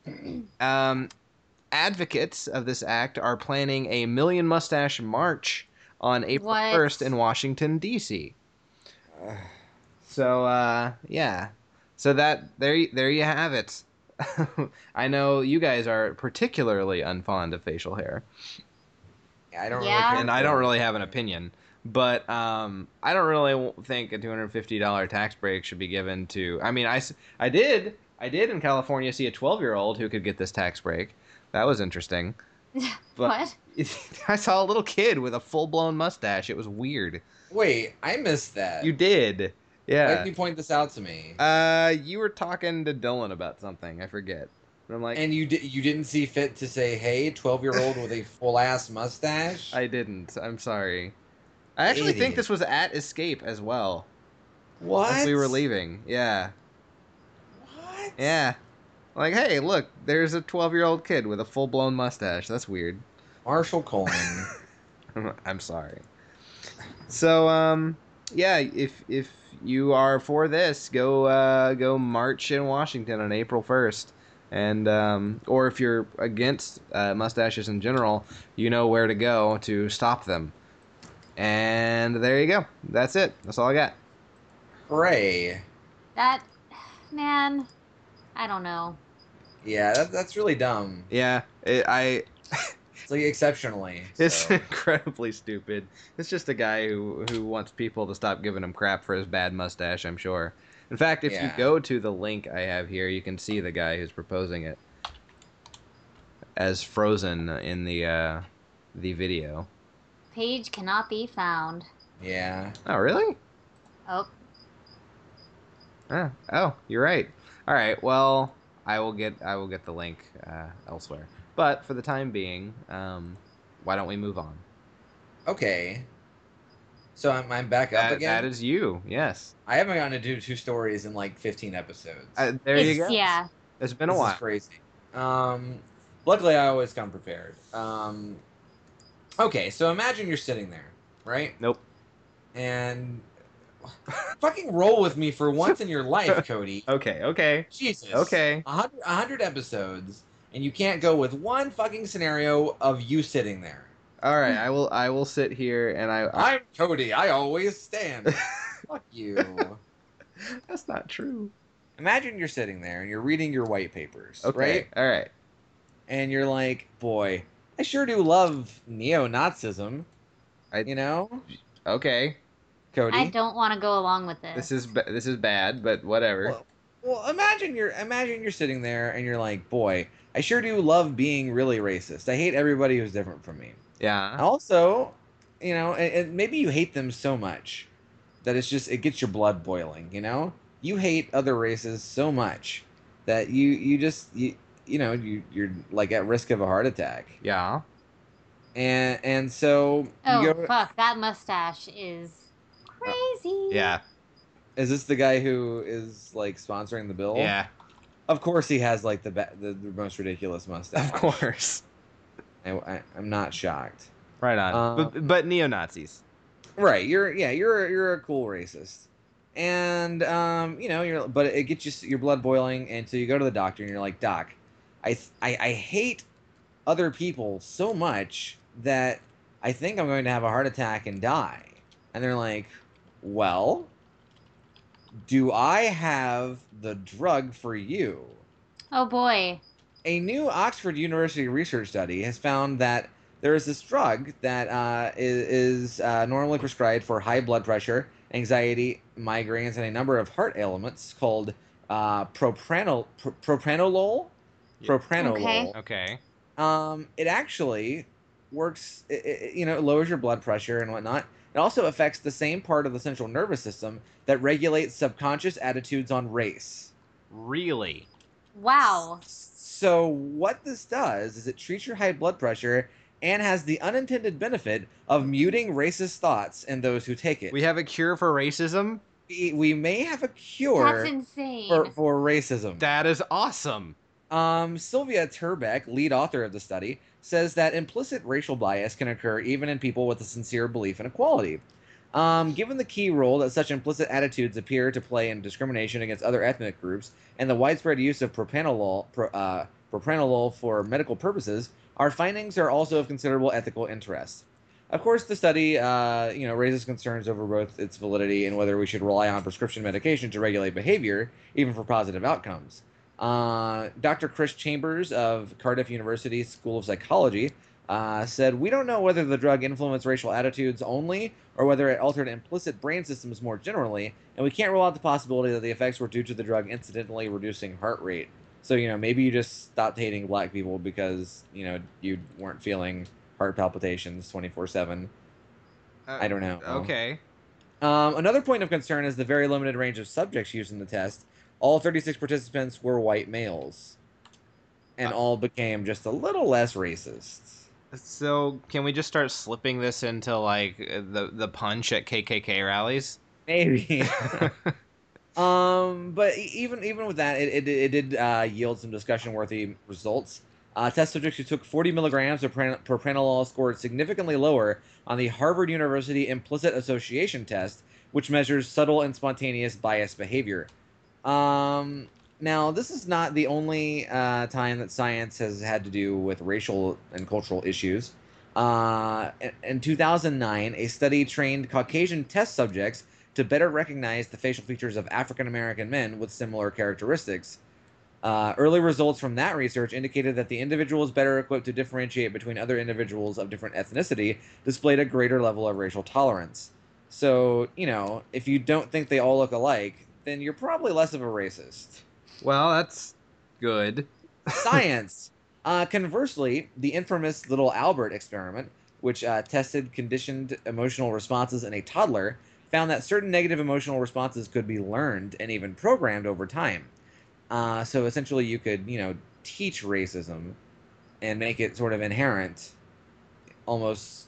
Advocates of this act are planning a Million Mustache March on April 1st in Washington, D.C. So, yeah. So there you have it. I know you guys are particularly unfond of facial hair. I don't Yeah. really. And I don't really have an opinion. But I don't really think a $250 tax break should be given to. I mean, I did in California see a 12-year-old who could get this tax break. That was interesting. But What? I saw a little kid with a full-blown mustache. It was weird. Wait, I missed that. You did. Why Yeah. did you point this out to me? You were talking to Dylan about something. I forget. But I'm like, And you didn't see fit to say, "Hey, 12-year-old with a full ass mustache." I didn't. I'm sorry. I actually think this was at Escape as well. What? As we were leaving. Yeah. What? Yeah. Like, hey, look, there's a 12-year-old kid with a full-blown mustache. That's weird. Marshall Coleman. I'm sorry. So, yeah, if you are for this, go march in Washington on April 1st. And or if you're against mustaches in general, you know where to go to stop them. And there you go. That's it. That's all I got. Hooray. That, man, I don't know. Yeah, that's really dumb. Yeah, It's like exceptionally. It's So. incredibly stupid. It's just a guy who wants people to stop giving him crap for his bad mustache, I'm sure. In fact, if you go to the link I have here, you can see the guy who's proposing it as Frozen in the video. Page cannot be found. Yeah. Oh, really? Oh. Oh, you're right. All right. Well, I will get the link elsewhere. But for the time being, why don't we move on? Okay. So I'm back up again? That is you, yes. I haven't gotten to do 2 stories in like 15 episodes. There you go. Yeah. It's been a while. This is crazy. Luckily, I always come prepared. Okay, so imagine you're sitting there, right? Nope. And fucking roll with me for once in your life, Cody. Okay. Jesus. Okay. 100 episodes, and you can't go with one fucking scenario of you sitting there. All right, I will sit here and I'm Cody. I always stand. Fuck you. That's not true. Imagine you're sitting there and you're reading your white papers, Okay. right? All right. And you're like, boy, I sure do love neo-Nazism. You know? Okay. Cody. I don't want to go along with this. This is bad, but whatever. Well, imagine you're sitting there and you're like, boy, I sure do love being really racist. I hate everybody who's different from me. Yeah. Also, you know, and maybe you hate them so much that it gets your blood boiling, you know? You hate other races so much that you're like at risk of a heart attack. Yeah. And so fuck, that mustache is crazy. Yeah. Is this the guy who is like sponsoring the bill? Yeah. Of course he has like the most ridiculous mustache. Of course. I'm not shocked. Right on. But neo-Nazis. Right. You're a cool racist. And but it gets your blood boiling, and so you go to the doctor and you're like, Doc, I hate other people so much that I think I'm going to have a heart attack and die. And they're like, well, do I have the drug for you? Oh boy. A new Oxford University research study has found that there is this drug that is normally prescribed for high blood pressure, anxiety, migraines, and a number of heart ailments called propranolol. Propranolol. Okay. It actually works. It lowers your blood pressure and whatnot. It also affects the same part of the central nervous system that regulates subconscious attitudes on race. Really? Wow. So what this does is it treats your high blood pressure and has the unintended benefit of muting racist thoughts in those who take it. We have a cure for racism? We may have a cure. That's insane. For racism. That is awesome. Sylvia Terbeck, lead author of the study, says that implicit racial bias can occur even in people with a sincere belief in equality. Given the key role that such implicit attitudes appear to play in discrimination against other ethnic groups and the widespread use of propranolol for medical purposes, our findings are also of considerable ethical interest. Of course, the study raises concerns over both its validity and whether we should rely on prescription medication to regulate behavior, even for positive outcomes. Dr. Chris Chambers of Cardiff University School of Psychology said, "We don't know whether the drug influenced racial attitudes only or whether it altered implicit brain systems more generally, and we can't rule out the possibility that the effects were due to the drug incidentally reducing heart rate." So, maybe you just stopped hating black people because, you weren't feeling heart palpitations 24/7. I don't know. Okay. Another point of concern is the very limited range of subjects used in the test. All 36 participants were white males, and all became just a little less racist. So, can we just start slipping this into, like, the punch at KKK rallies? Maybe. But even with that, it did yield some discussion-worthy results. Test subjects who took 40 milligrams of propranolol scored significantly lower on the Harvard University Implicit Association Test, which measures subtle and spontaneous bias behavior. Now, this is not the only time that science has had to do with racial and cultural issues. In 2009, a study trained Caucasian test subjects to better recognize the facial features of African American men with similar characteristics. Early results from that research indicated that the individuals better equipped to differentiate between other individuals of different ethnicity displayed a greater level of racial tolerance. So, if you don't think they all look alike, then you're probably less of a racist. Well, that's good. Science. Conversely, the infamous Little Albert experiment, which tested conditioned emotional responses in a toddler, found that certain negative emotional responses could be learned and even programmed over time. So essentially, you could, teach racism and make it sort of inherent, almost,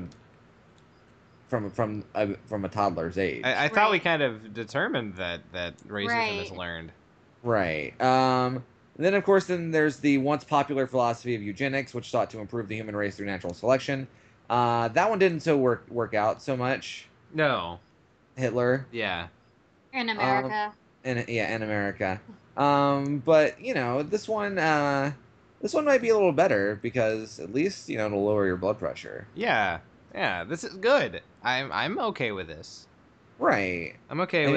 from a toddler's age. I thought we kind of determined that racism is learned. Right. Then, of course, there's the once popular philosophy of eugenics, which sought to improve the human race through natural selection. That one didn't work out so much. No. Hitler. Yeah. In America. In America. But this one might be a little better because at least it'll lower your blood pressure. Yeah. This is good. I'm okay with this. Right. I'm okay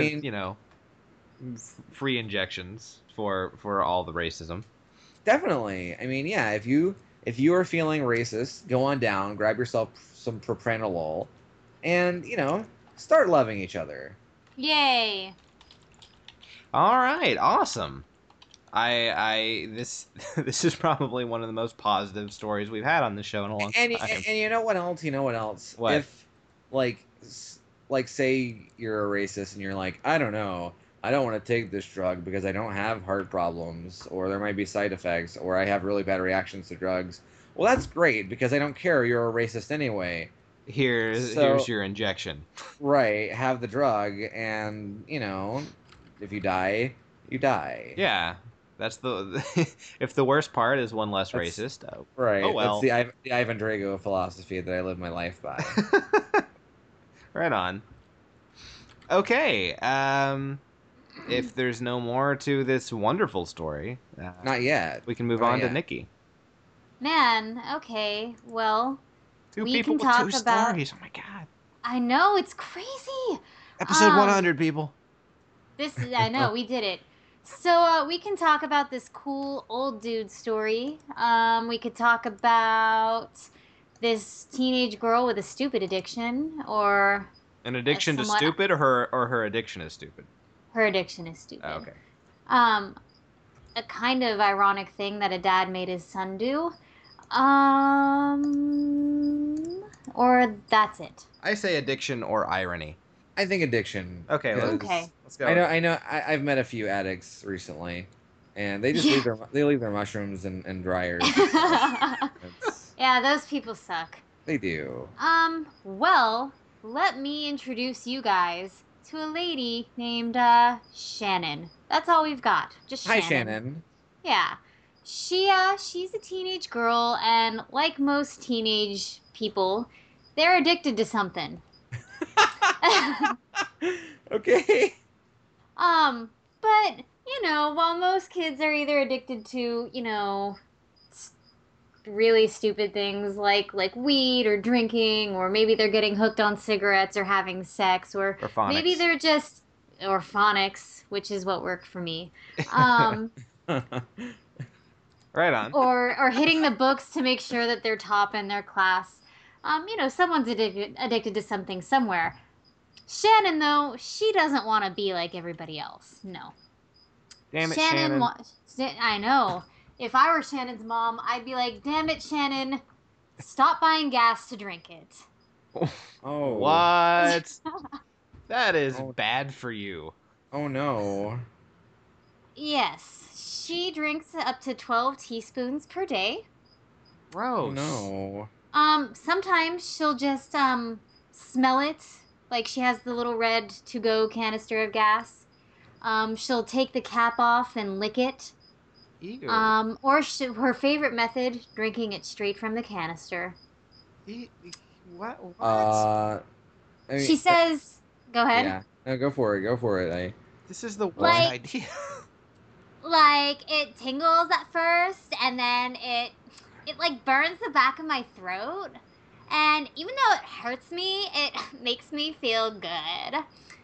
with free injections for all the racism. Definitely. I mean, yeah. If you are feeling racist, go on down, grab yourself some propranolol, and start loving each other. Yay. All right, awesome. This is probably one of the most positive stories we've had on the show in a long time. And you know what else? What? If like say you're a racist and you're like, I don't know, I don't want to take this drug because I don't have heart problems, or there might be side effects, or I have really bad reactions to drugs. Well, that's great because I don't care. You're a racist anyway. Here's your injection. Right, have the drug, and if you die, you die. Yeah, that's the if the worst part is one less racist. Right. Oh well. That's the Ivan Drago philosophy that I live my life by. Right on. Okay. If there's no more to this wonderful story, not yet. We can move on to Nikki. Man, okay. Well, two people with two stories. Oh my god. I know, it's crazy. Episode 100, people. I know, we did it. So we can talk about this cool old dude story. We could talk about this teenage girl with a stupid addiction, or an addiction to stupid, or her addiction is stupid. Her addiction is stupid. Oh, okay. A kind of ironic thing that a dad made his son do. Or that's it. I say addiction or irony. I think addiction. Okay. Let's go. I know. I've met a few addicts recently, and they just leave their mushrooms and dryers. Yeah, those people suck. They do. Well, let me introduce you guys to a lady named Shannon. That's all we've got. Just Shannon. Hi, Shannon. Yeah. She's a teenage girl, and like most teenage people, they're addicted to something. Okay. But, while most kids are either addicted to, really stupid things like weed or drinking, or maybe they're getting hooked on cigarettes or having sex, or phonics. Maybe they're just, or phonics, which is what worked for me. Right on. Or hitting the books to make sure that they're top in their class. Someone's addicted to something somewhere. Shannon, though, she doesn't want to be like everybody else. No. Damn it, Shannon. I know. If I were Shannon's mom, I'd be like, damn it, Shannon, stop buying gas to drink it. Oh. What? That is bad for you. Oh, no. Yes. She drinks up to 12 teaspoons per day. Gross. Oh, no. Sometimes she'll just, smell it. Like she has the little red to-go canister of gas. She'll take the cap off and lick it. Ew. Or her favorite method, drinking it straight from the canister. What? I mean, she says, go ahead. Yeah, no, go for it. This is the worst idea. Like, it tingles at first, and then it like burns the back of my throat. And even though it hurts me, it makes me feel good.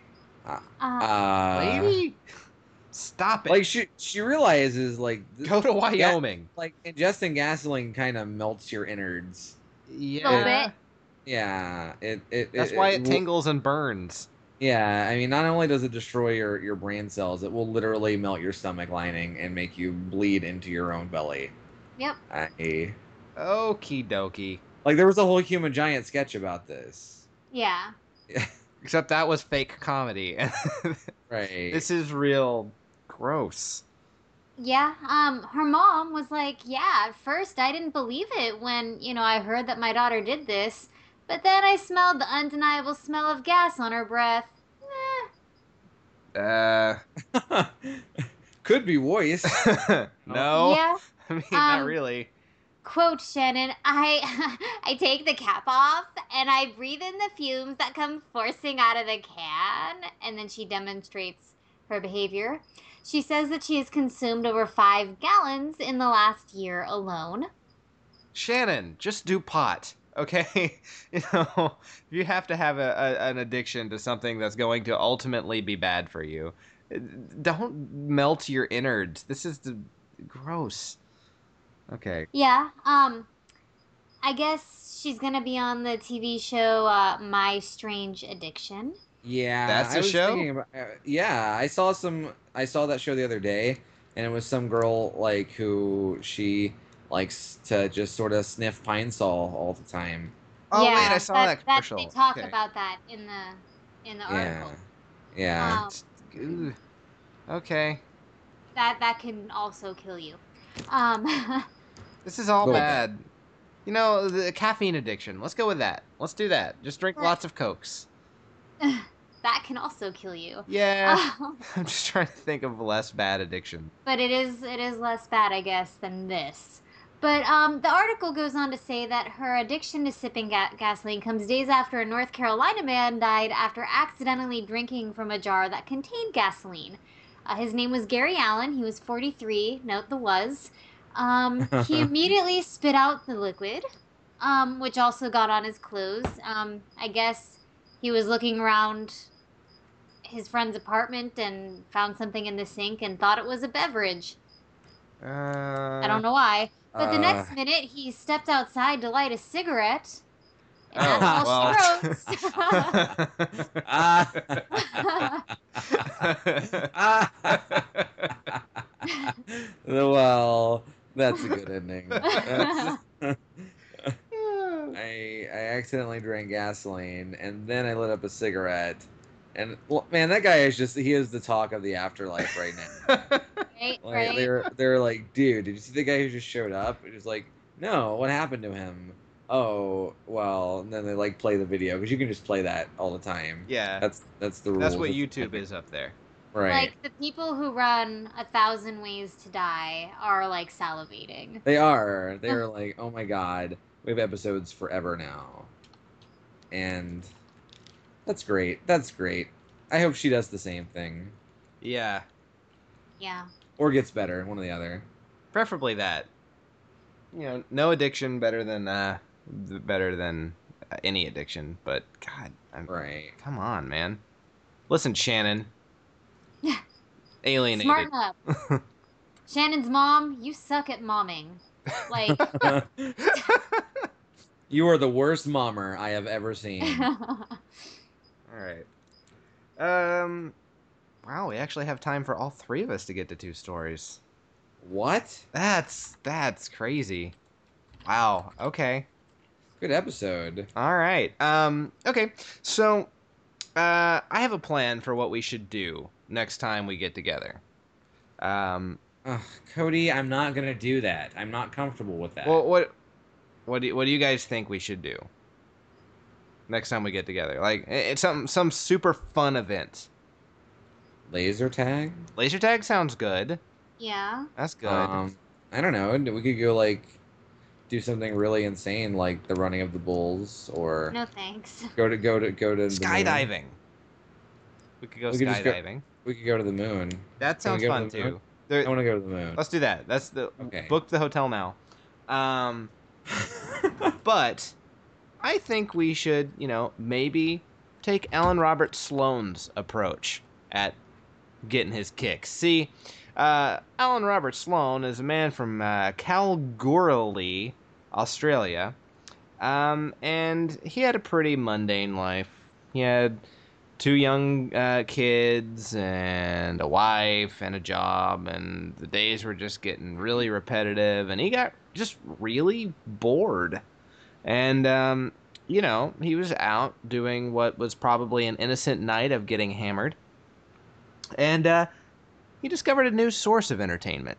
Lady, stop it. Like she realizes like go to Wyoming. Like ingesting gasoline kind of melts your innards. Yeah. A little bit. Yeah. That's why it tingles and burns. Yeah, I mean, not only does it destroy your brain cells, it will literally melt your stomach lining and make you bleed into your own belly. Yep. Okie dokie. Like, there was a whole Human Giant sketch about this. Yeah. Except that was fake comedy. Right. This is real gross. Yeah, her mom was like, yeah, at first I didn't believe it when, I heard that my daughter did this, but then I smelled the undeniable smell of gas on her breath. Could be worse. No. Yeah. I mean, not really. Quote Shannon, I take the cap off and I breathe in the fumes that come forcing out of the can. And then she demonstrates her behavior. She says that she has consumed over 5 gallons in the last year alone. Shannon, just do pot, okay? If you have to have an addiction to something that's going to ultimately be bad for you, don't melt your innards. This is gross. Okay. Yeah, I guess she's gonna be on the TV show My Strange Addiction. Yeah, that's a show. Yeah, I saw that show the other day, and it was some girl like who she likes to just sort of sniff Pine Sol all the time. Oh wait, I saw that commercial. They talk about that in the article. Yeah. Okay. That can also kill you. This is all bad. The caffeine addiction. Let's go with that. Let's do that. Just drink lots of Cokes. That can also kill you. Yeah. I'm just trying to think of less bad addiction. But it is less bad, I guess, than this. But the article goes on to say that her addiction to sipping gasoline comes days after a North Carolina man died after accidentally drinking from a jar that contained gasoline. His name was Gary Allen. He was 43. Note the was. He immediately spit out the liquid, which also got on his clothes. I guess he was looking around his friend's apartment and found something in the sink and thought it was a beverage. I don't know why. But the next minute, he stepped outside to light a cigarette. And that's all she wrote. Well, that's a good ending. I accidentally drank gasoline, and then I lit up a cigarette. And man, that guy he is the talk of the afterlife right now. Right. They're like, dude, did you see the guy who just showed up? It was like, no, what happened to him? Oh, well, and then they play the video because you can just play that all the time. Yeah, that's the rule. That's what YouTube is up there. Right. Like the people who run 1,000 Ways to Die are salivating. They are. They're like, oh my god, we have episodes forever now, and that's great. I hope she does the same thing. Yeah. Yeah. Or gets better, one or the other. Preferably that. No addiction better than any addiction. But God, right. Come on, man. Listen, Shannon. Alienated. Smarten up. Shannon's mom, you suck at momming. Like, you are the worst mommer I have ever seen. All right. Wow, we actually have time for all three of us to get to 2 stories. What? That's crazy. Wow. Okay. Good episode. All right. Okay. So, I have a plan for what we should do next time we get together. Cody, I'm not gonna do that. I'm not comfortable with that. Well, what do you guys think we should do next time we get together? Like, it's some super fun event. Laser tag? Laser tag sounds good. Yeah. That's good. I don't know. We could go like do something really insane, like the running of the bulls, or no thanks. Go to skydiving. We could go skydiving. We could go to the moon. That sounds fun too. I want to go to the moon. Let's do that. Okay. Book the hotel now. But I think we should, maybe take Alan Robert Sloane's approach at getting his kicks. See, Alan Robert Sloane is a man from Kalgoorlie, Australia, and he had a pretty mundane life. He had 2 young kids and a wife and a job, and the days were just getting really repetitive, and he got just really bored. And, he was out doing what was probably an innocent night of getting hammered, and he discovered a new source of entertainment.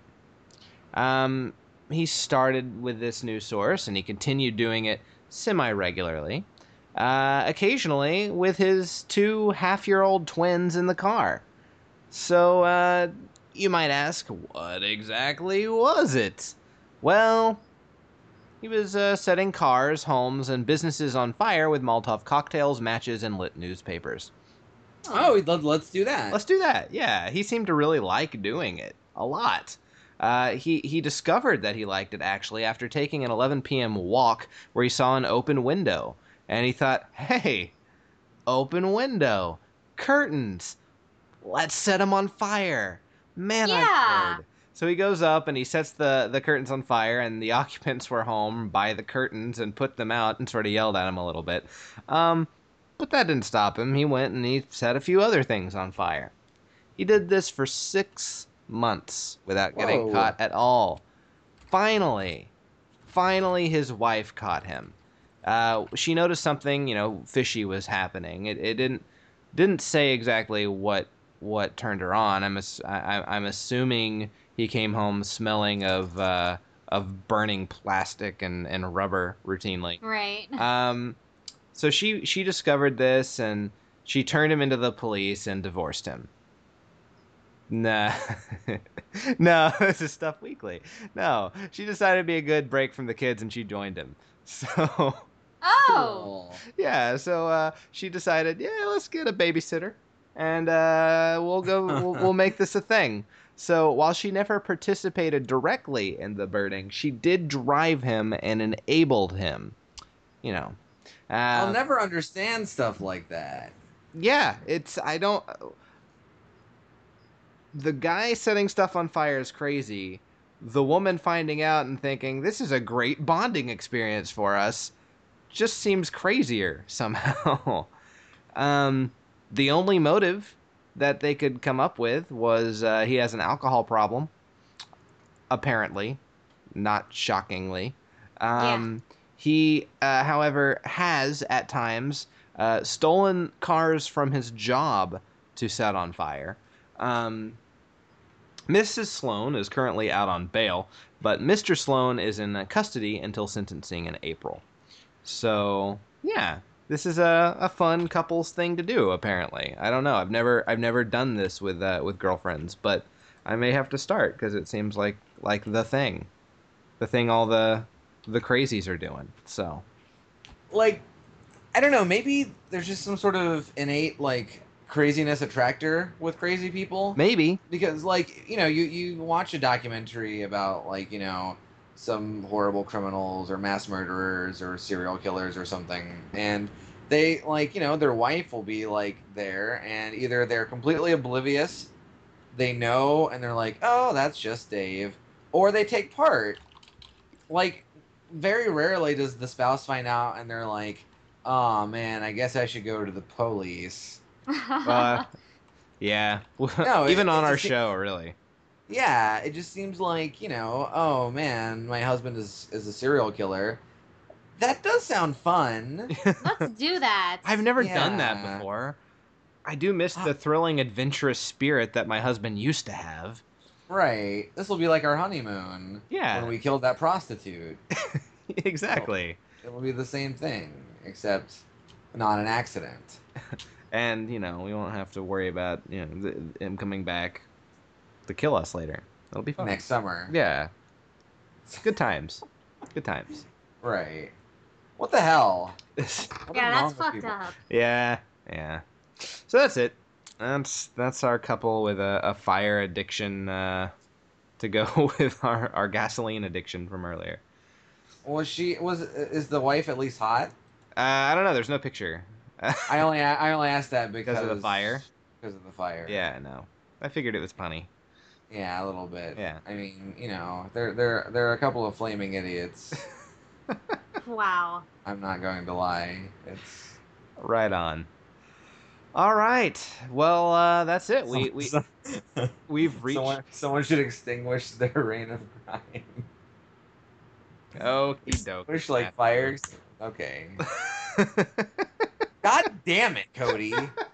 He started with this new source, and he continued doing it semi-regularly. Occasionally with his 2 half-year-old twins in the car. So, you might ask, what exactly was it? Well, he was setting cars, homes, and businesses on fire with Molotov cocktails, matches, and lit newspapers. Oh, let's do that. Let's do that, yeah. He seemed to really like doing it. A lot. He discovered that he liked it, actually, after taking an 11 p.m. walk where he saw an open window. And he thought, hey, open window, curtains, let's set them on fire. Man, yeah. I'm bored. So he goes up and he sets the curtains on fire, and the occupants were home by the curtains and put them out and sort of yelled at him a little bit. But that didn't stop him. He went and he set a few other things on fire. He did this for 6 months without getting caught at all. Finally, his wife caught him. She noticed something, fishy was happening. It didn't say exactly what turned her on. I'm assuming he came home smelling of burning plastic and rubber routinely. Right. So she discovered this, and she turned him into the police and divorced him. Nah. No, this is Stuff Weekly. No, she decided to be a good break from the kids, and she joined him. So... Oh. Yeah, so she decided, let's get a babysitter, and we'll make this a thing. So while she never participated directly in the burning, she did drive him and enabled him. I'll never understand stuff like that. Yeah, the guy setting stuff on fire is crazy. The woman finding out and thinking, this is a great bonding experience for us, just seems crazier somehow. The only motive that they could come up with was he has an alcohol problem, apparently, not shockingly. He, however, has at times stolen cars from his job to set on fire. Mrs. Sloane is currently out on bail, but Mr. Sloane is in custody until sentencing in April. So, yeah, this is a fun couples thing to do, apparently. I don't know. I've never done this with girlfriends, but I may have to start because it seems like the thing all the crazies are doing. So, like, I don't know, maybe there's just some sort of innate craziness attractor with crazy people. Maybe because you watch a documentary about some horrible criminals or mass murderers or serial killers or something, and they their wife will be there, and either they're completely oblivious they know and they're like, oh, that's just Dave, or they take part. Like, very rarely does the spouse find out and they're like, oh man, I guess I should go to the police. Yeah. No, even on our show, really. Yeah, it just seems like, oh man, my husband is a serial killer. That does sound fun. Let's do that. I've never done that before. I do miss the thrilling, adventurous spirit that my husband used to have. Right. This will be like our honeymoon. Yeah. When we killed that prostitute. Exactly. So it will be the same thing, except not an accident. And, we won't have to worry about, him coming back to kill us later. It'll be fun. Next summer. Yeah. Good times. Good times. Right. What the hell? That's fucked up. Yeah. So that's it. That's our couple with a fire addiction to go with our gasoline addiction from earlier. Is the wife at least hot? I don't know. There's no picture. I only asked that because of the fire. Because of the fire. Yeah, no. I figured it was funny. Yeah, a little bit. Yeah. I mean, they're a couple of flaming idiots. Wow. I'm not going to lie. It's right on. All right. Well, that's it. We've reached. Someone should extinguish their reign of crime. Okie doke. Wish like fires. Okay. God damn it, Cody.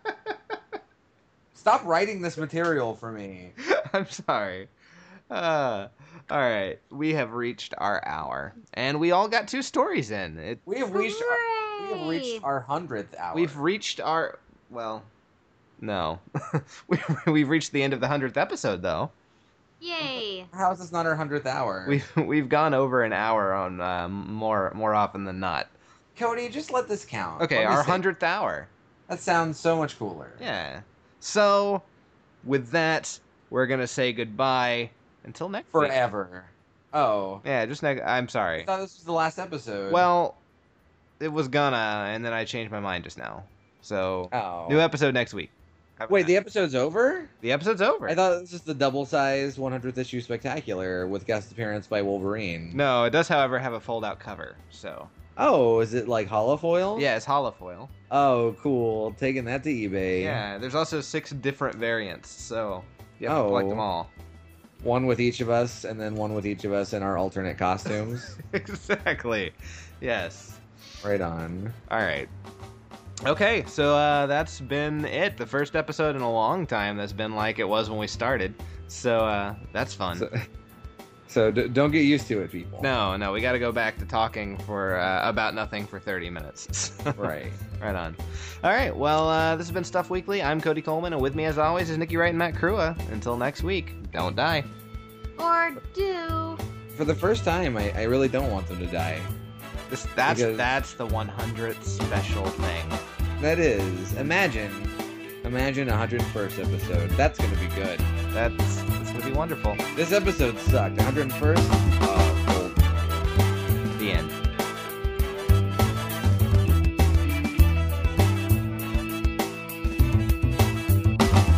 Stop writing this material for me. I'm sorry. All right. We have reached our hour, and we all got 2 stories in. We have reached our 100th hour. We've reached our. Well, no. We've reached the end of the 100th episode, though. Yay! How is this not our 100th hour? We've gone over an hour on more often than not. Cody, just let this count. Okay, our 100th hour. That sounds so much cooler. Yeah. So, with that, we're gonna say goodbye until next week. Forever. Oh. Yeah, just next. I'm sorry. I thought this was the last episode. Well, it was gonna, and then I changed my mind just now. So, new episode next week. Wait, the episode's over? The episode's over. I thought this was the double-sized 100th issue spectacular with guest appearance by Wolverine. No, it does, however, have a fold-out cover. So. Oh, is it like holofoil? Yeah, it's holofoil. Oh, cool. Taking that to eBay. Yeah, there's also 6 different variants, so you have to collect them all. One with each of us, and then one with each of us in our alternate costumes. Exactly. Yes. Right on. All right. Okay, so that's been it. The first episode in a long time that's been like it was when we started. So that's fun. So don't get used to it, people. No, we got to go back to talking for about nothing for 30 minutes. Right. Right on. All right, well, this has been Stuff Weekly. I'm Cody Coleman, and with me, as always, is Nikki Wright and Matt Crua. Until next week, don't die. Or do. For the first time, I really don't want them to die. That's the 100th special thing. That is. Imagine 101st episode. That's going to be good. That's going to be wonderful. This episode sucked. 101st? Oh, cool. The end.